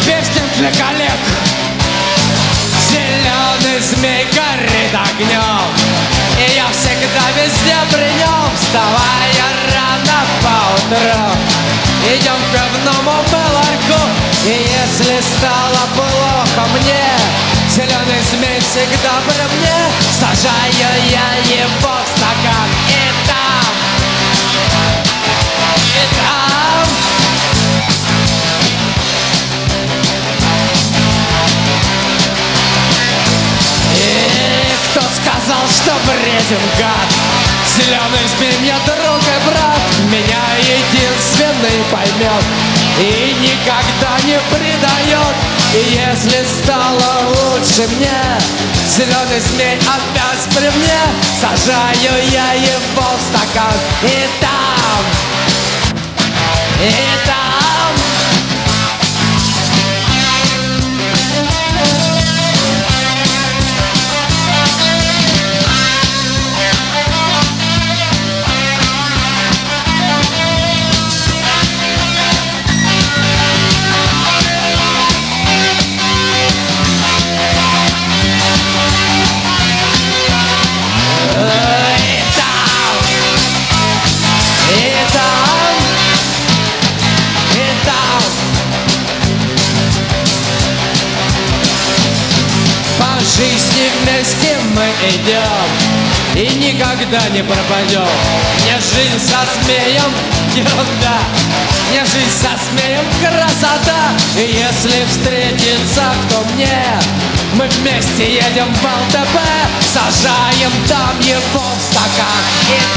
песня для коллег. Зеленый змей горит огнем, и я всегда везде при нем, вставая рано поутру. Идем к пивному ларьку, и если стало плохо мне, зеленый змей всегда при мне. Сажаю я его в стакан, и там, и там. И кто сказал, что вреден гад? Зеленый змей мне друг и брат, меня единственный поймет и никогда не предает. И если стало лучше мне, зеленый змей опять при мне, сажаю я его в стакан, и там, и там. Жизни вместе мы идем и никогда не пропадем. Не жизнь со змеем ерунда, не жизнь со змеем красота. И если встретится кто мне, мы вместе едем в ЛТП, сажаем там его в стакан. И